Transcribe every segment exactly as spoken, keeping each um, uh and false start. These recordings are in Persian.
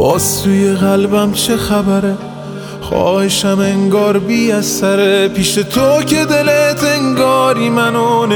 باز توی قلبم چه خبره؟ خواهشم انگار بی اثره پیش تو که دلت انگاری منو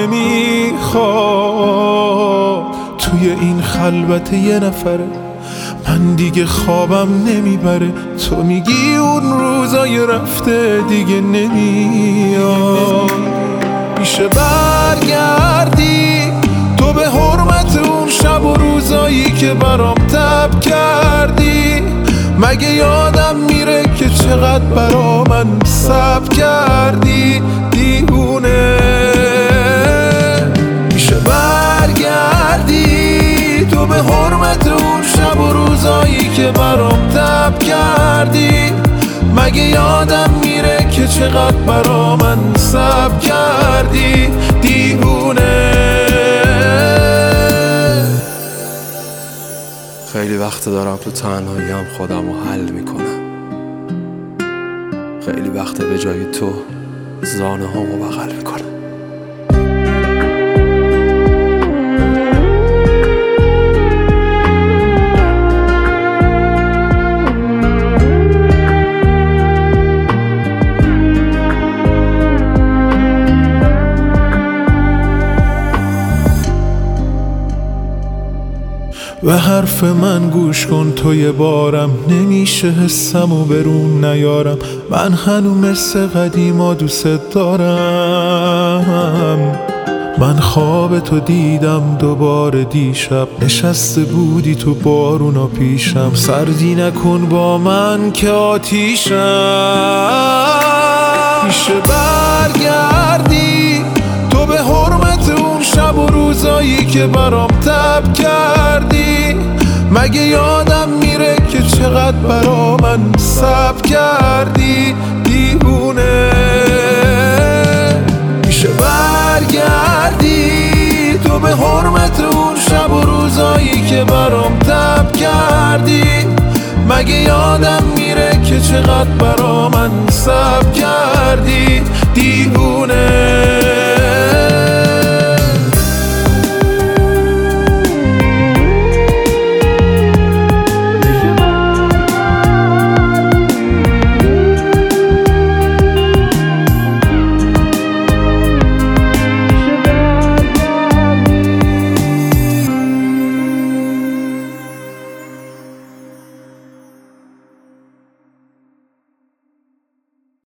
نمیخواد. توی این خلوت یه نفره من دیگه خوابم نمیبره. تو میگی اون روزای رفته دیگه نمیاد. میشه برگردی تو به حرمت اون شب و روزایی که برام تب کردی؟ مگه یادم میره که چقدر برا من صبر کردی؟ دیوونه میشه برگردی تو به حرمت اون شب و روزایی که برام تب کردی؟ مگه یادم میره که چقدر برا من صبر کردی؟ دیوونه. خیلی وقت دارم تو تنهاییم خودم رو حل میکنم. خیلی وقت به جای تو زانه هامو بغل میکنم. به حرف من گوش کن تو یه بارم، نمیشه حسمو برون نیارم. من هنو مثل قدیما دوست دارم. من خواب تو دیدم دوباره دیشب، نشسته بودی تو بارونا پیشم. سردی نکن با من که آتیشم. میشه برگردی تو به حرمت اون شب و روزایی که برام تب کردی؟ مگه یادم میره که چقدر برا من صبر کردی؟ دیوونه میشه برگردی تو به حرمت اون شب و روزایی که برام تب کردی؟ مگه یادم میره که چقدر برا من صبر کردی؟